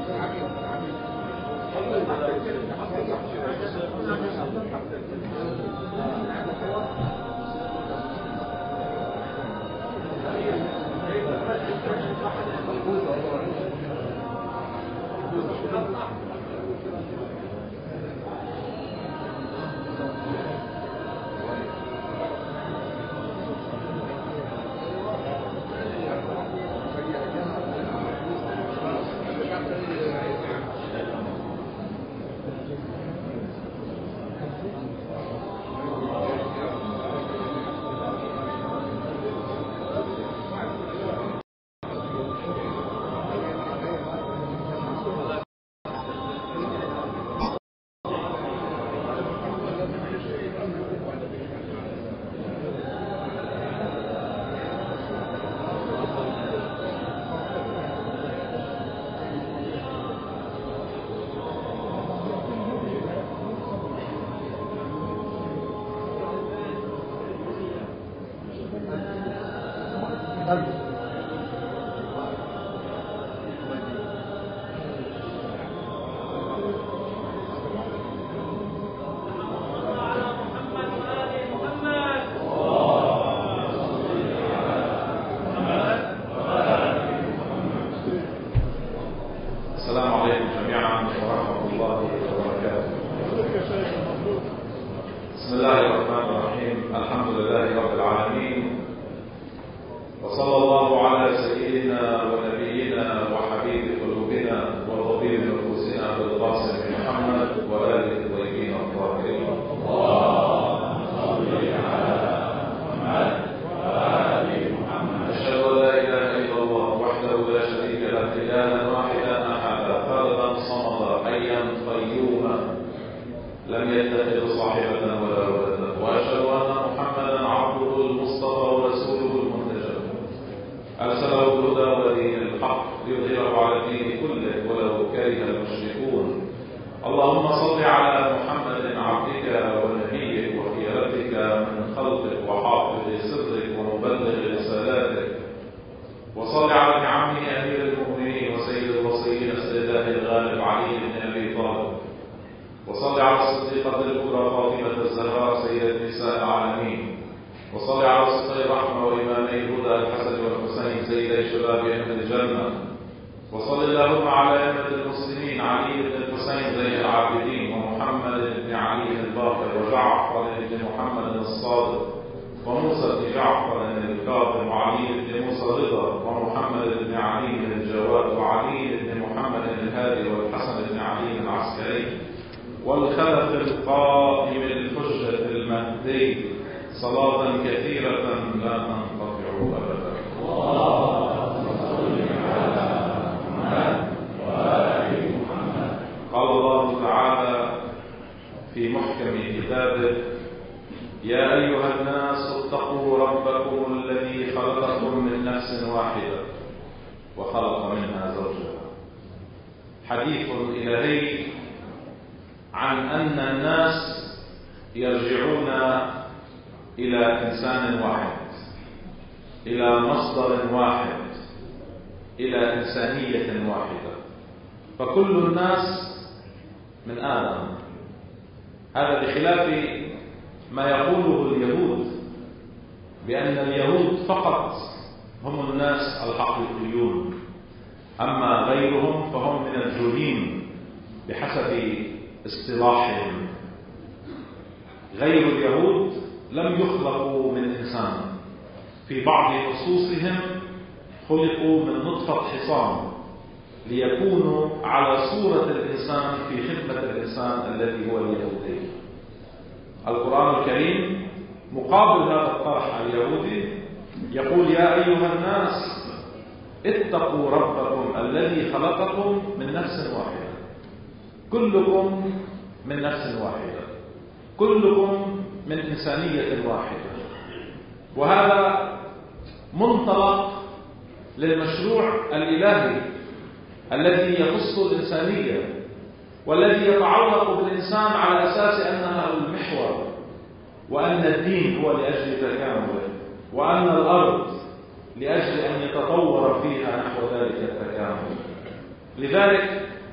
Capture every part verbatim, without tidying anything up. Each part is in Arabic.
لذلك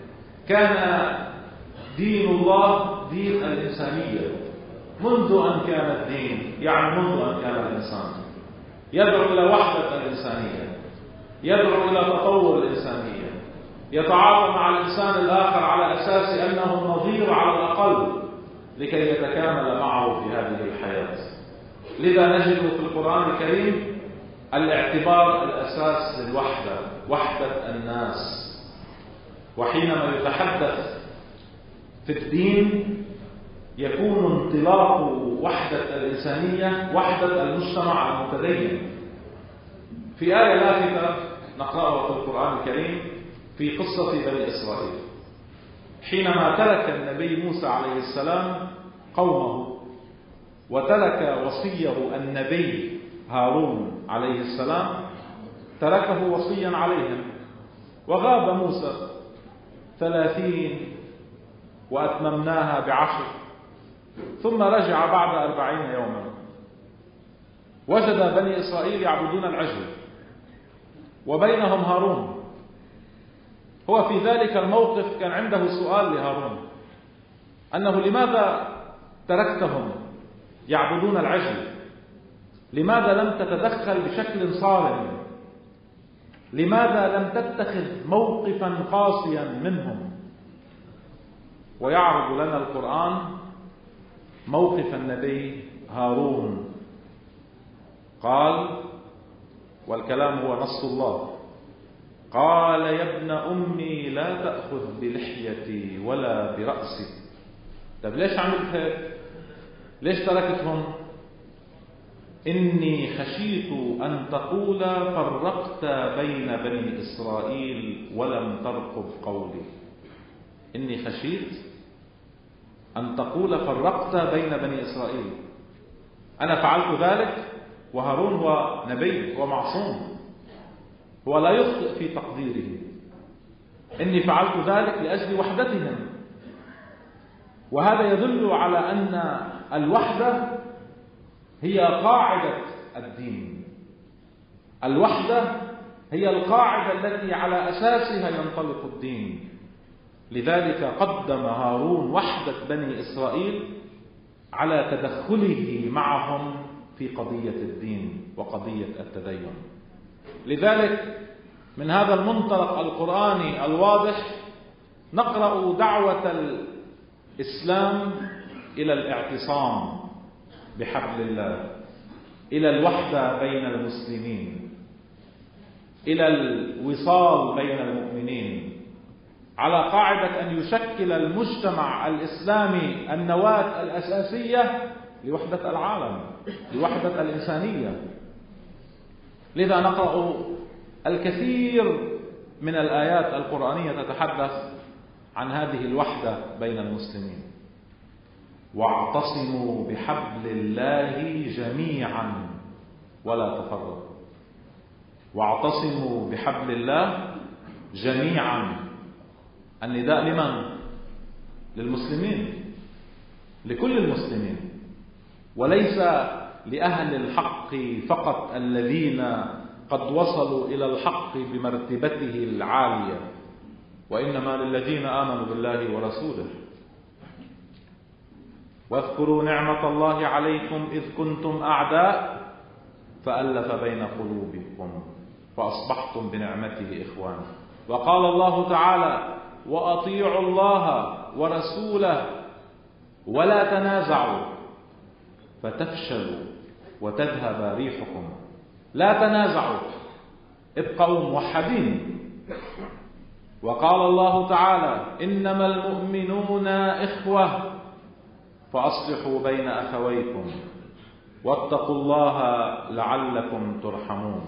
كان دين الله دين الإنسانية منذ أن كان الدين، يعني منذ أن كان الإنسان يدعو إلى وحدة الإنسانية، يدعو إلى تطور الإنسانية، يتعاطى مع الإنسان الآخر على أساس أنه النظير على الأقل لكي يتكامل معه في هذه الحياة. لذا نجد في القرآن الكريم الاعتبار الأساس للوحدة، وحدة الناس. وحينما يتحدث في الدين يكون انطلاق وحدة الإنسانية وحدة المجتمع المتدين. في آية لافتة نقرأها في القرآن الكريم في قصة بني إسرائيل، حينما ترك النبي موسى عليه السلام قومه وترك وصيه النبي هارون عليه السلام، تركه وصيا عليهم، وغاب موسى ثلاثين وأتممناها بعشر، ثم رجع بعد أربعين يوما، وجد بني إسرائيل يعبدون العجل وبينهم هارون. هو في ذلك الموقف كان عنده سؤال لهارون، أنه لماذا تركتهم يعبدون العجل؟ لماذا لم تتدخل بشكل صارم؟ لماذا لم تتخذ موقفا قاسيا منهم؟ ويعرض لنا القرآن موقف النبي هارون. قال، والكلام هو نص الله، قال يا ابن أمي لا تأخذ بلحيتي ولا برأسي. طب ليش عملت هيك؟ ليش تركتهم؟ إني خشيت أن تقول فرقت بين بني إسرائيل ولم ترقب قولي. إني خشيت أن تقول فرقت بين بني إسرائيل. أنا فعلت ذلك، وهارون هو نبي ومعصوم، هو لا يخطئ في تقديره. إني فعلت ذلك لأجل وحدتهم. وهذا يدل على أن الوحدة هي قاعدة الدين. الوحدة هي القاعدة التي على أساسها ينطلق الدين. لذلك قدم هارون وحدة بني إسرائيل على تدخله معهم في قضية الدين وقضية التدين. لذلك من هذا المنطلق القرآني الواضح نقرأ دعوة الإسلام إلى الاعتصام بحبل الله، إلى الوحدة بين المسلمين، إلى الوصال بين المؤمنين، على قاعدة أن يشكل المجتمع الإسلامي النواة الأساسية لوحدة العالم، لوحدة الإنسانية. لذا نقرأ الكثير من الآيات القرآنية تتحدث عن هذه الوحدة بين المسلمين. واعتصموا بحبل الله جميعا ولا تفرقوا. واعتصموا بحبل الله جميعا. النداء لمن؟ للمسلمين، لكل المسلمين، وليس لأهل الحق فقط الذين قد وصلوا إلى الحق بمرتبته العالية، وإنما للذين آمنوا بالله ورسوله. واذكروا نعمة الله عليكم إذ كنتم أعداء فألف بين قلوبكم فأصبحتم بنعمته إخوانا. وقال الله تعالى: وأطيعوا الله ورسوله ولا تنازعوا فتفشلوا وتذهب ريحكم. لا تنازعوا، ابقوا موحدين. وقال الله تعالى: إنما المؤمنون إخوة فأصلحوا بين أخويكم واتقوا الله لعلكم ترحمون.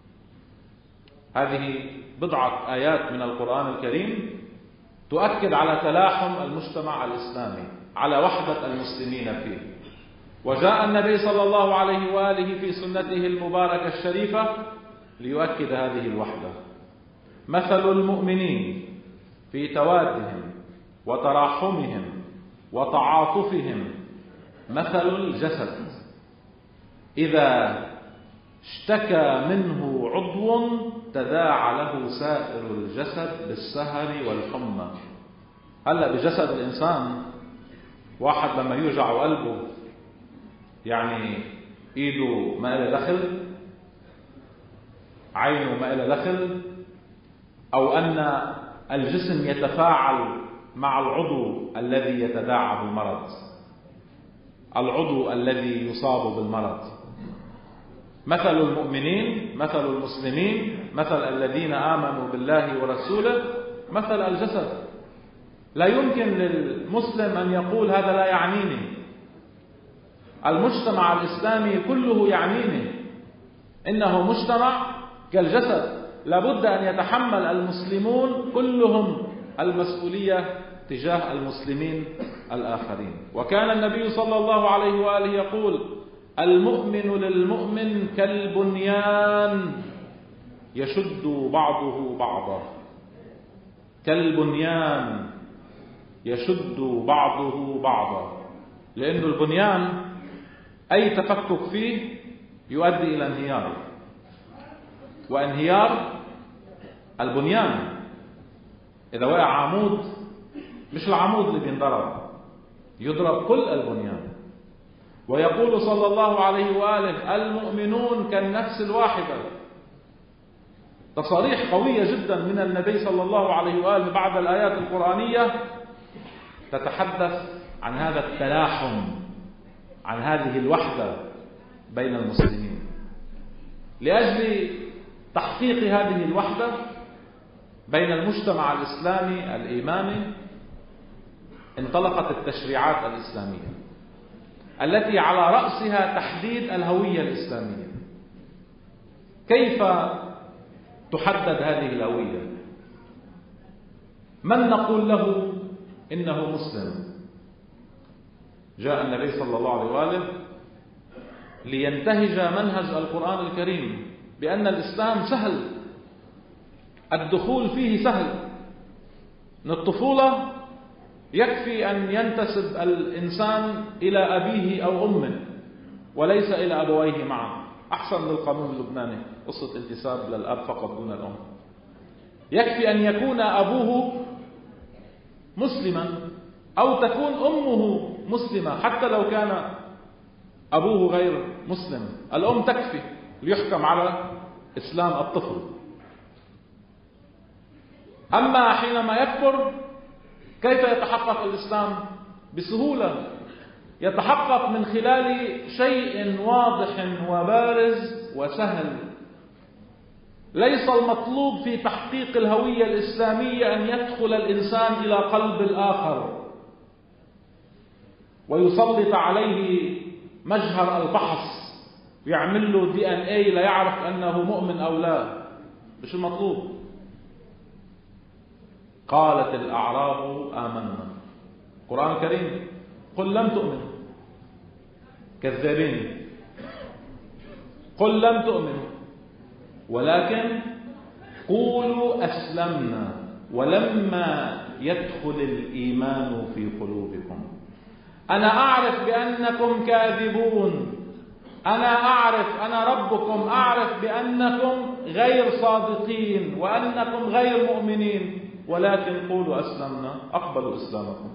هذه بضعة آيات من القرآن الكريم تؤكد على تلاحم المجتمع الإسلامي، على وحدة المسلمين فيه. وجاء النبي صلى الله عليه وآله في سنته المباركة الشريفة ليؤكد هذه الوحدة. مثل المؤمنين في توادهم وتراحمهم وتعاطفهم مثل الجسد إذا اشتكى منه عضو تداعى له سائر الجسد بالسهر والحمى. هلأ بجسد الإنسان واحد لما يوجع قلبه يعني إيده ما إلها دخل، عينه ما إلها دخل، أو أن الجسم يتفاعل مع العضو الذي يتداعى بالمرض، العضو الذي يصاب بالمرض. مثل المؤمنين مثل المسلمين مثل الذين آمنوا بالله ورسوله مثل الجسد. لا يمكن للمسلم أن يقول هذا لا يعنيني، المجتمع الإسلامي كله يعنيني. إنه مجتمع كالجسد، لابد أن يتحمل المسلمون كلهم المسؤولية تجاه المسلمين الآخرين. وكان النبي صلى الله عليه وآله يقول: المؤمن للمؤمن كالبنيان يشد بعضه بعضا. كالبنيان يشد بعضه بعضا، لأن البنيان أي تفكك فيه يؤدي إلى انهيار، وانهيار البنيان إذا وقع عمود مش العمود اللي بينضرب، يضرب كل البنيان. ويقول صلى الله عليه وآله: المؤمنون كالنفس الواحدة. تصاريح قوية جدا من النبي صلى الله عليه وآله بعد الآيات القرآنية تتحدث عن هذا التلاحم، عن هذه الوحدة بين المسلمين. لأجل تحقيق هذه الوحدة بين المجتمع الإسلامي الإيماني انطلقت التشريعات الإسلامية التي على رأسها تحديد الهوية الإسلامية. كيف تحدد هذه الهوية؟ من نقول له إنه مسلم؟ جاء النبي صلى الله عليه وآله لينتهج منهج القرآن الكريم بأن الإسلام سهل، الدخول فيه سهل. من الطفولة يكفي أن ينتسب الإنسان إلى أبيه أو أمه وليس إلى أبويه معا، أحسن من القانون اللبناني قصة انتساب للأب فقط دون الأم. يكفي أن يكون أبوه مسلما أو تكون أمه مسلمة، حتى لو كان أبوه غير مسلم الأم تكفي ليحكم على إسلام الطفل. أما حينما يكبر كيف يتحقق الإسلام؟ بسهولة، يتحقق من خلال شيء واضح وبارز وسهل. ليس المطلوب في تحقيق الهوية الإسلامية أن يدخل الإنسان إلى قلب الآخر ويسلط عليه مجهر الفحص ويعمل له دي ان اي ليعرف أنه مؤمن أو لا. مش المطلوب. قالت الأعراب آمنا. القرآن الكريم: قل لم تؤمنوا. كذابين. قل لم تؤمنوا ولكن قولوا أسلمنا ولما يدخل الإيمان في قلوبكم. أنا أعرف بأنكم كاذبون، أنا أعرف، أنا ربكم أعرف بأنكم غير صادقين وأنكم غير مؤمنين، ولكن قولوا أسلمنا، أقبلوا إسلامكم.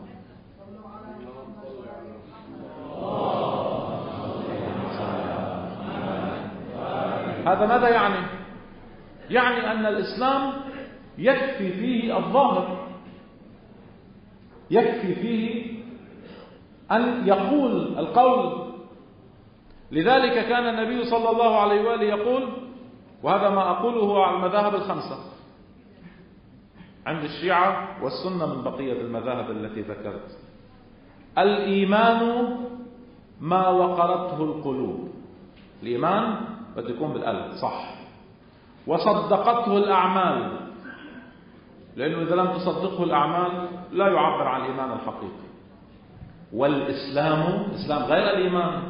هذا ماذا يعني؟ يعني أن الإسلام يكفي فيه الظاهر، يكفي فيه أن يقول القول. لذلك كان النبي صلى الله عليه وآله يقول، وهذا ما أقوله على المذاهب الخمسة عند الشيعة والسنة من بقية المذاهب التي ذكرت: الإيمان ما وقرته القلوب. الإيمان بده يكون بالقلب صح، وصدقته الأعمال، لأنه إذا لم تصدقه الأعمال لا يعبر عن الإيمان الحقيقي. والإسلام، الإسلام غير الإيمان،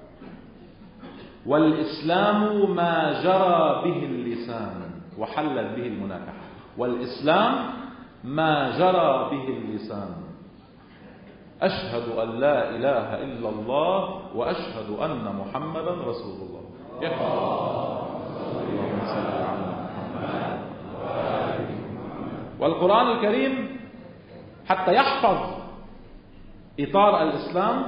والإسلام ما جرى به اللسان وحلت به المناكحة. والإسلام ما جرى به اللسان. أشهد أن لا إله إلا الله وأشهد أن محمدا رسول الله. يكفي. اللهم صل على محمد. والقرآن الكريم حتى يحفظ إطار الإسلام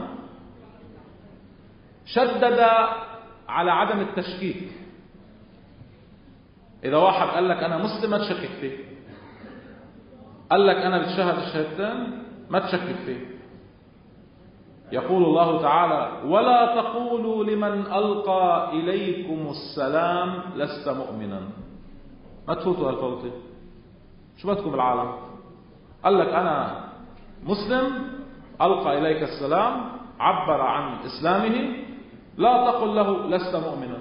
شدد على عدم التشكيك. إذا واحد قال لك أنا مسلم ما تشكك فيه، قال لك أنا بتشهد الشهادتين ما تشكك فيه. يقول الله تعالى: ولا تقولوا لمن ألقى إليكم السلام لست مؤمنا. ما تفوتوا هالفوتة، شو بدكم بالعالم؟ قال لك أنا مسلم، ألقى إليك السلام، عبر عن إسلامه، لا تقل له لست مؤمنا.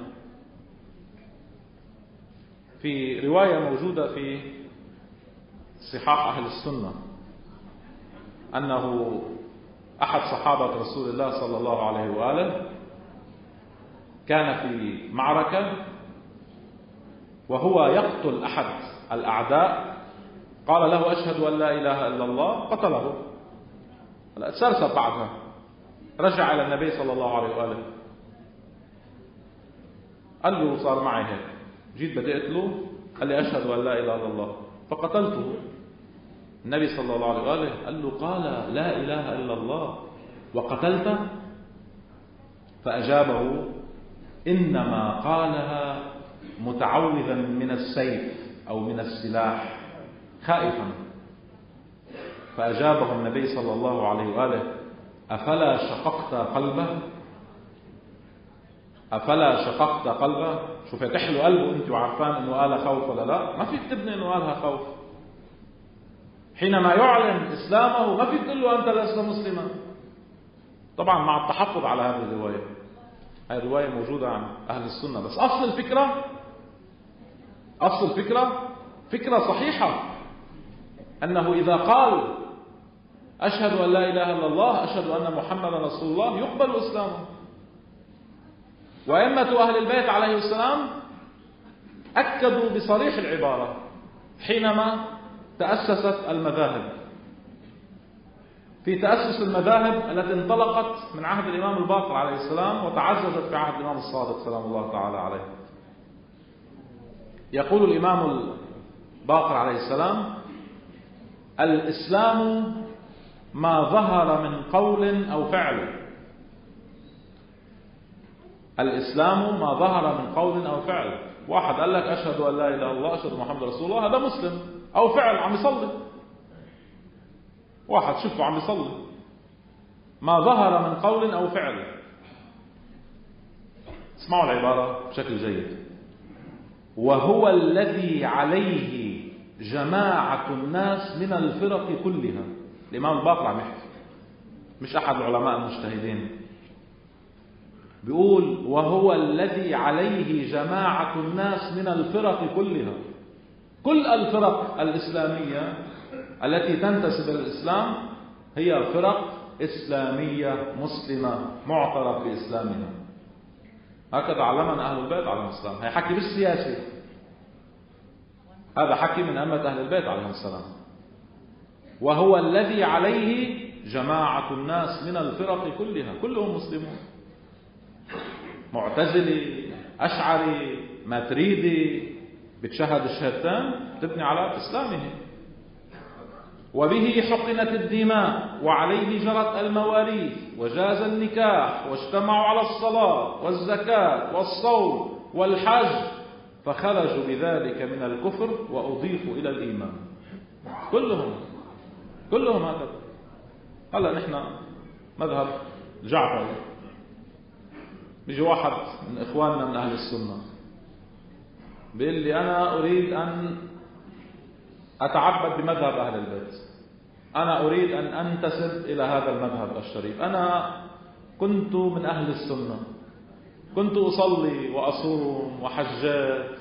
في رواية موجودة في صحاح أهل السنة أنه أحد صحابة رسول الله صلى الله عليه وآله كان في معركة وهو يقتل أحد الأعداء، قال له: أشهد أن لا إله إلا الله، قتله. تسلسل بعدها، رجع إلى النبي صلى الله عليه وآله، قال له: صار معي هيك، جيت بدي أقتله، قال لي: أشهد أن لا إله إلا الله، فقتلته. النبي صلى الله عليه وآله قال له: قال لا إله إلا الله وقتلته؟ فأجابه: إنما قالها متعوذا من السيف أو من السلاح خائفا. فأجابه النبي صلى الله عليه وآله: أفلا شققت قلبه؟ أفلا شققت قلبه؟ شو فتح له قلبه أنت وعرفان أنه قالها خوف ولا لا؟ ما فيك تبني أنه قالها خوف. حينما يعلن إسلامه ما فيك تقول له أنت لست مسلما. طبعا مع التحفظ على هذه الرواية، هذه الرواية موجودة عن أهل السنة، بس أصل الفكرة أصل الفكرة فكرة صحيحة، أنه إذا قال أشهد أن لا إله إلا الله، أشهد أن محمدا رسول الله، يقبل إسلامه. وأئمة أهل البيت عليه السلام أكدوا بصريح العبارة حينما تأسست المذاهب. في تأسس المذاهب التي انطلقت من عهد الإمام الباقر عليه السلام وتعززت في عهد الإمام الصادق سلام الله تعالى عليه. يقول الإمام الباقر عليه السلام: الإسلام ما ظهر من قول أو فعل. الإسلام ما ظهر من قول أو فعل. واحد قال لك أشهد أن لا إله إلا الله، أشهد محمد رسول الله، هذا مسلم، أو فعل عم يصلي. واحد شوفه عم يصلي، ما ظهر من قول أو فعل. اسمعوا العبارة بشكل جيد: وهو الذي عليه جماعة الناس من الفرق كلها. الإمام الباقر عم يحكي، مش أحد العلماء المجتهدين، بيقول وهو الذي عليه جماعة الناس من الفرق كلها. كل الفرق الإسلامية التي تنتسب إلى الإسلام هي فرق إسلامية مسلمة معترف بإسلامها. هكذا علمنا أهل البيت عليهم السلام. هي حكي بالسياسة، هذا حكي من أئمة أهل البيت عليهم السلام. وهو الذي عليه جماعة الناس من الفرق كلها، كلهم مسلمون، معتزلي، أشعري، ماتريدي، بتشهد الشهادتين تبني على إسلامه. وبه حقنت الدماء وعليه جرت المواريث وجاز النكاح واجتمعوا على الصلاة والزكاة والصوم والحج، فخرجوا بذلك من الكفر وأضيفوا إلى الإيمان. كلهم كلهم هكذا. هلا نحن مذهب جعفري، بيجي واحد من إخواننا من أهل السنة بيقول لي أنا أريد أن أتعبد بمذهب أهل البيت، أنا أريد أن أنتسب إلى هذا المذهب الشريف، أنا كنت من أهل السنة، كنت أصلي وأصوم وحجات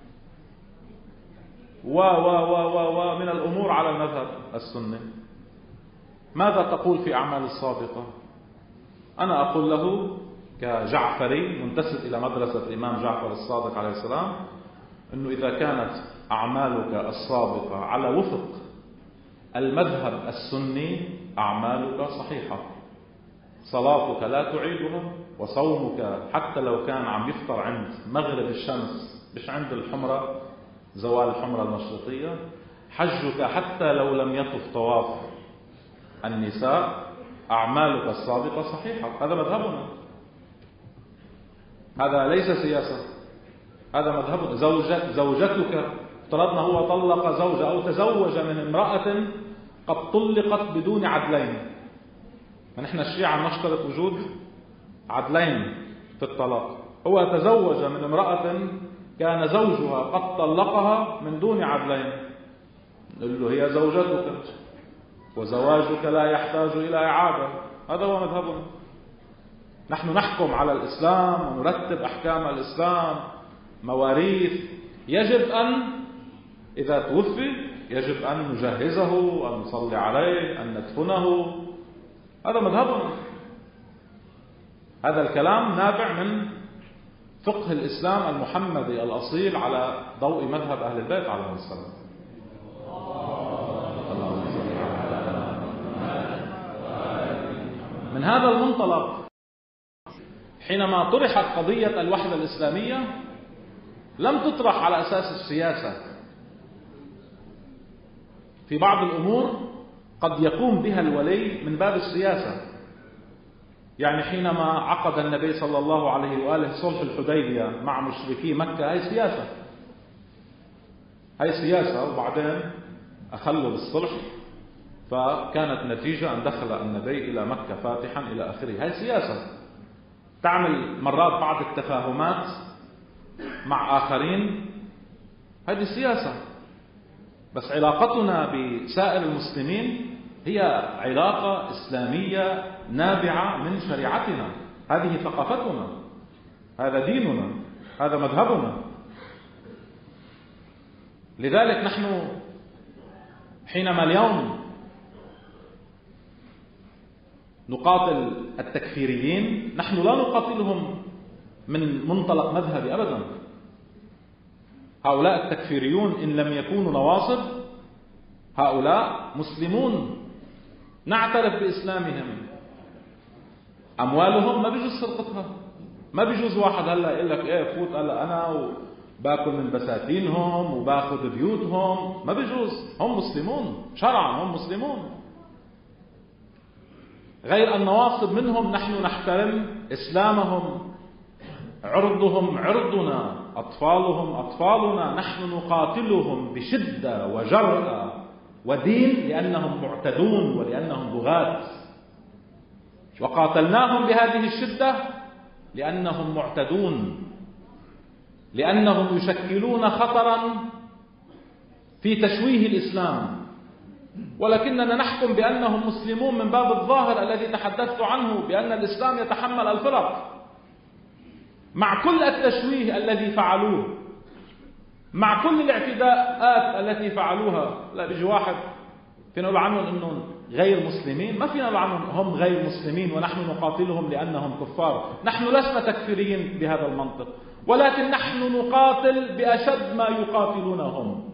و و و و و من الأمور على المذهب السني، ماذا تقول في أعمال السابقة؟ أنا أقول له كجعفري منتسب إلى مدرسة الإمام جعفر الصادق عليه السلام أنه إذا كانت أعمالك السابقة على وفق المذهب السني أعمالك صحيحة، صلاتك لا تعيدها، وصومك حتى لو كان عم يفطر عند مغرب الشمس مش عند الحمرة زوال الحمرة المشرقية، حجك حتى لو لم يطف طواف النساء أعمالك السابقة صحيحة. هذا مذهبنا، هذا ليس سياسة، هذا مذهبنا. زوجة زوجتك افترضنا هو طلق زوجة أو تزوج من امرأة قد طلقت بدون عدلين. فنحن الشيعة نشترط وجود عدلين في الطلاق. هو تزوج من امرأة كان زوجها قد طلقها من دون عدلين، نقول له هي زوجتك وزواجك لا يحتاج إلى إعادة. هذا هو مذهبنا. نحن نحكم على الإسلام ونرتب أحكام الإسلام، مواريث، يجب أن إذا توفي يجب أن نجهزه، أن نصلي عليه، أن ندفنه. هذا مذهبنا. هذا الكلام نابع من فقه الإسلام المحمدي الأصيل على ضوء مذهب أهل البيت عليهم السلام. من هذا المنطلق حينما طرحت قضية الوحدة الإسلامية لم تطرح على أساس السياسة. في بعض الأمور قد يقوم بها الولي من باب السياسة. يعني حينما عقد النبي صلى الله عليه وآله صلح الحديبية مع مشركي مكة، هاي سياسة، هاي سياسة. وبعدين أخلوا بالصلح، فكانت نتيجة أن دخل النبي إلى مكة فاتحا إلى آخره. هاي سياسة. تعمل مرات بعض التفاهمات مع آخرين، هذه سياسة. بس علاقتنا بسائر المسلمين هي علاقة إسلامية نابعة من شريعتنا. هذه ثقافتنا، هذا ديننا، هذا مذهبنا. لذلك نحن حينما اليوم نقاتل التكفيريين، نحن لا نقاتلهم من منطلق مذهبي أبدا. هؤلاء التكفيريون إن لم يكونوا نواصب، هؤلاء مسلمون نعترف بإسلامهم. أموالهم ما بيجوز سرقتها. ما بيجوز واحد هلا يقول لك إيه فوت هلا أنا وباكل من بساتينهم وباخذ بيوتهم. ما بيجوز. هم مسلمون شرعا، هم مسلمون. غير النواصب منهم نحن نحترم إسلامهم. عرضهم عرضنا، أطفالهم أطفالنا. نحن نقاتلهم بشدة وجرأة ودين لأنهم معتدون ولأنهم بغاة. وقاتلناهم بهذه الشدة لأنهم معتدون، لأنهم يشكلون خطرا في تشويه الإسلام. ولكننا نحكم بأنهم مسلمون من باب الظاهر الذي تحدثت عنه، بأن الإسلام يتحمل الفرق مع كل التشويه الذي فعلوه، مع كل الاعتداءات التي فعلوها. لا بيجي واحد فينا نقول عنهم انهم غير مسلمين؟ ما فينا نقول عنهم هم غير مسلمين ونحن نقاتلهم لأنهم كفار. نحن لسنا تكفيريين بهذا المنطق، ولكن نحن نقاتل بأشد ما يقاتلونهم.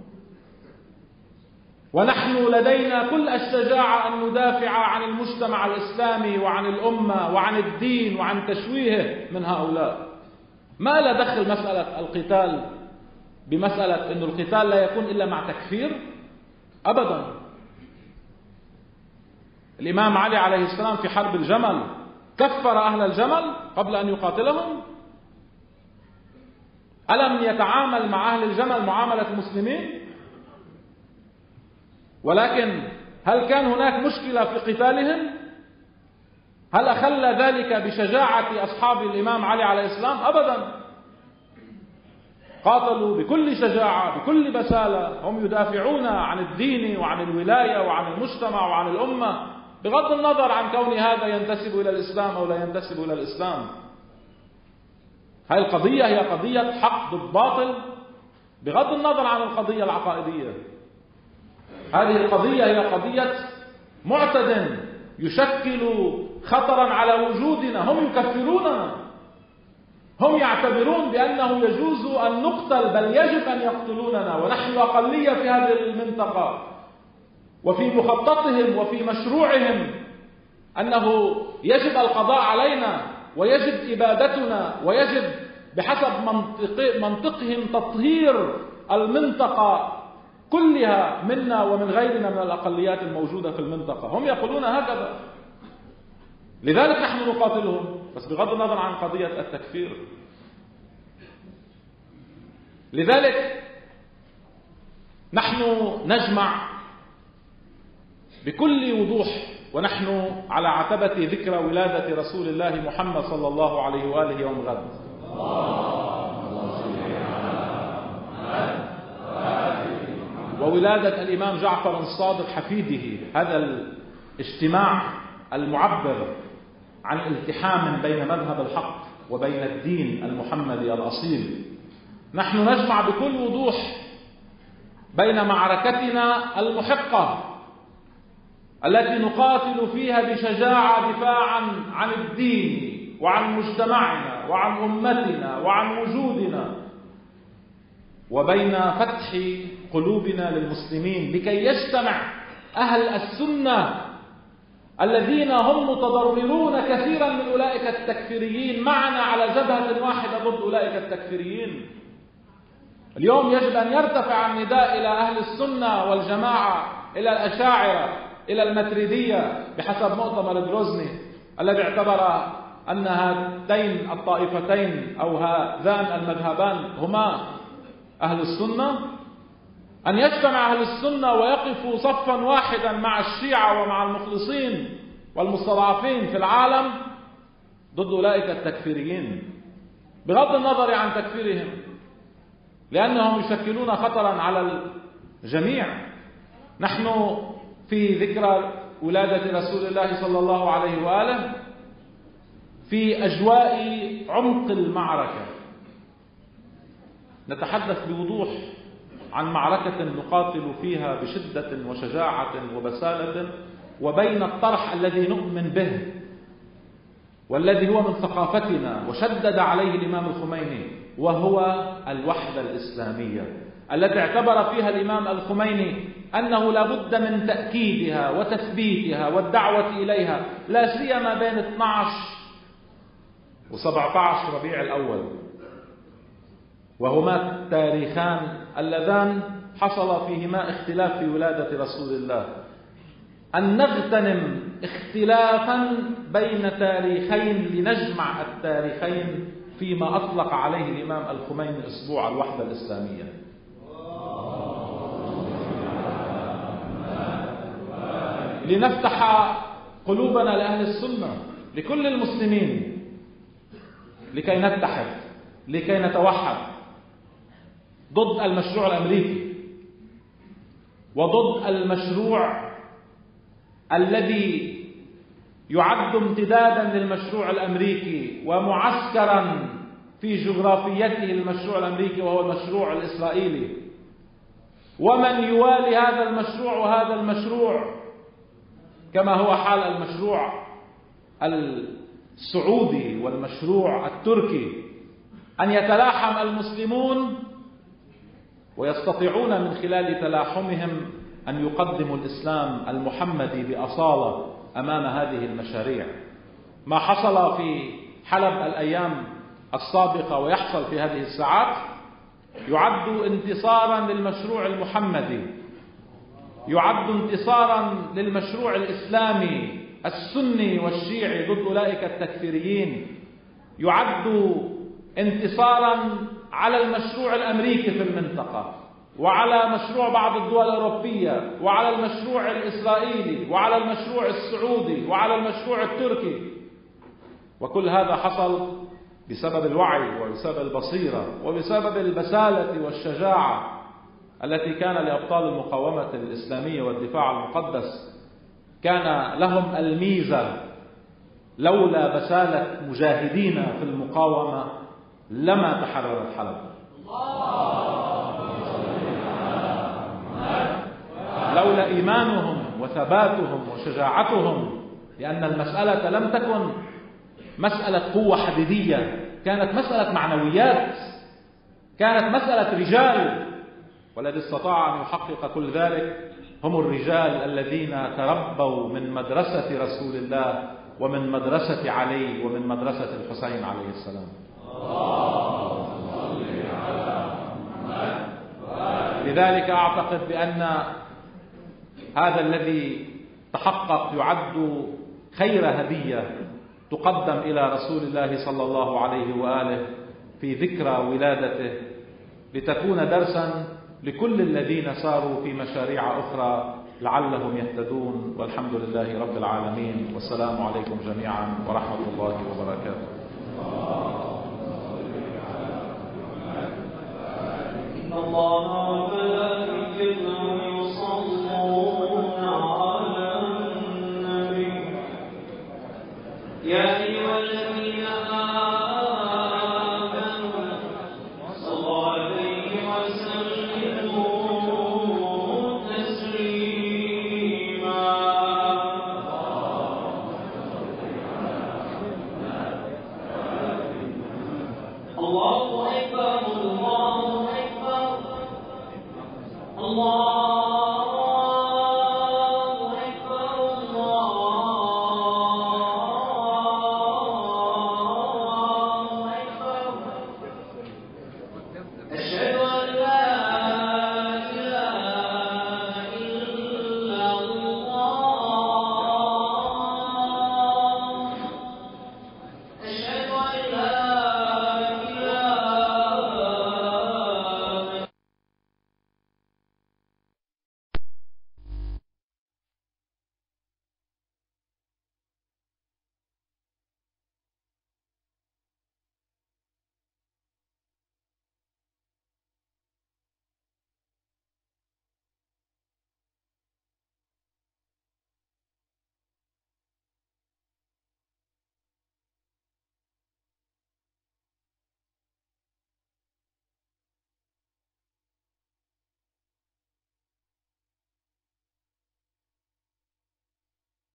ونحن لدينا كل الشجاعة أن ندافع عن المجتمع الإسلامي وعن الأمة وعن الدين وعن تشويهه من هؤلاء. ما لا دخل مسألة القتال بمسألة أن القتال لا يكون إلا مع تكفير أبدا. الإمام علي عليه السلام في حرب الجمل كفر أهل الجمل قبل أن يقاتلهم. ألم يتعامل مع أهل الجمل معاملة المسلمين؟ ولكن هل كان هناك مشكلة في قتالهم؟ هل أخل ذلك بشجاعة أصحاب الإمام علي عليه السلام؟ أبدا. قاتلوا بكل شجاعة بكل بسالة. هم يدافعون عن الدين وعن الولاية وعن المجتمع وعن الأمة، بغض النظر عن كون هذا ينتسب إلى الإسلام أو لا ينتسب إلى الإسلام. هذه القضية هي قضية حق ضد باطل بغض النظر عن القضية العقائدية. هذه القضية هي قضية معتد يشكل خطرا على وجودنا. هم يكفروننا، هم يعتبرون بأنه يجوز أن نقتل، بل يجب أن يقتلوننا، ونحن أقلية في هذه المنطقة. وفي مخططهم وفي مشروعهم أنه يجب القضاء علينا ويجب إبادتنا، ويجب بحسب منطق منطقهم تطهير المنطقة كلها منا ومن غيرنا من الأقليات الموجودة في المنطقة، هم يقولون هكذا. لذلك نحن نقاتلهم، بس بغض النظر عن قضية التكفير. لذلك نحن نجمع بكل وضوح ونحن على عتبة ذكرى ولادة رسول الله محمد صلى الله عليه وآله يوم غد. وولادة الإمام جعفر الصادق حفيده، هذا الاجتماع المعبر عن التحام بين مذهب الحق وبين الدين المحمدي الأصيل. نحن نجمع بكل وضوح بين معركتنا المحقة التي نقاتل فيها بشجاعة دفاعا عن الدين وعن مجتمعنا وعن أمتنا وعن وجودنا، وبين فتح قلوبنا للمسلمين لكي يجتمع أهل السنة الذين هم متضررون كثيرا من أولئك التكفيريين معنا على جبهة واحدة ضد أولئك التكفيريين. اليوم يجب أن يرتفع النداء إلى أهل السنة والجماعة، إلى الأشاعرة، إلى الماتريدية بحسب مؤتمر جروزني الذي اعتبر أن هاتين الطائفتين أو هذان المذهبان هما أهل السنة، أن يجتمع أهل السنة ويقفوا صفا واحدا مع الشيعة ومع المخلصين والمستضعفين في العالم ضد أولئك التكفيريين، بغض النظر عن تكفيرهم، لأنهم يشكلون خطرا على الجميع. نحن في ذكرى ولادة رسول الله صلى الله عليه وآله في أجواء عمق المعركة، نتحدث بوضوح عن معركة نقاتل فيها بشدة وشجاعة وبسالة، وبين الطرح الذي نؤمن به والذي هو من ثقافتنا وشدد عليه الإمام الخميني، وهو الوحدة الإسلامية التي اعتبر فيها الإمام الخميني أنه لا بد من تأكيدها وتثبيتها والدعوة إليها، لا سيما بين اثني عشر وسبعة عشر ربيع الأول، وهما التاريخان اللذان حصل فيهما اختلاف في ولادة رسول الله. أن نغتنم اختلافا بين تاريخين لنجمع التاريخين فيما أطلق عليه الإمام الخميني أسبوع الوحدة الإسلامية. لنفتح قلوبنا لأهل السنة، لكل المسلمين، لكي نتحد، لكي نتوحد ضد المشروع الأمريكي وضد المشروع الذي يعد امتدادا للمشروع الأمريكي ومعسكرا في جغرافيته المشروع الأمريكي، وهو المشروع الإسرائيلي، ومن يوالي هذا المشروع وهذا المشروع كما هو حال المشروع السعودي والمشروع التركي، أن يتلاحم المسلمون ويستطيعون من خلال تلاحمهم أن يقدموا الإسلام المحمدي بأصالة أمام هذه المشاريع. ما حصل في حلب الأيام السابقة ويحصل في هذه الساعات يعد انتصارا للمشروع المحمدي، يعد انتصارا للمشروع الإسلامي السني والشيعي ضد أولئك التكفيريين، يعد انتصارا على المشروع الأمريكي في المنطقة وعلى مشروع بعض الدول الأوروبية وعلى المشروع الإسرائيلي وعلى المشروع السعودي وعلى المشروع التركي. وكل هذا حصل بسبب الوعي وبسبب البصيرة وبسبب البسالة والشجاعة التي كان لأبطال المقاومة الإسلامية والدفاع المقدس كان لهم الميزة. لولا بسالة مجاهدين في المقاومة لما تحررت حلب، لولا إيمانهم وثباتهم وشجاعتهم، لأن المسألة لم تكن مسألة قوة حديدية، كانت مسألة معنويات، كانت مسألة رجال، والذي استطاع أن يحقق كل ذلك هم الرجال الذين تربوا من مدرسة رسول الله ومن مدرسة علي ومن مدرسة الحسين عليه السلام. لذلك أعتقد بأن هذا الذي تحقق يعد خير هدية تقدم إلى رسول الله صلى الله عليه وآله في ذكرى ولادته، لتكون درسا لكل الذين ساروا في مشاريع أخرى لعلهم يهتدون. والحمد لله رب العالمين، والسلام عليكم جميعا ورحمة الله وبركاته. الله ملائكته يصلون على النبي يا أيها الذين آمنوا صلوا عليه وسلموا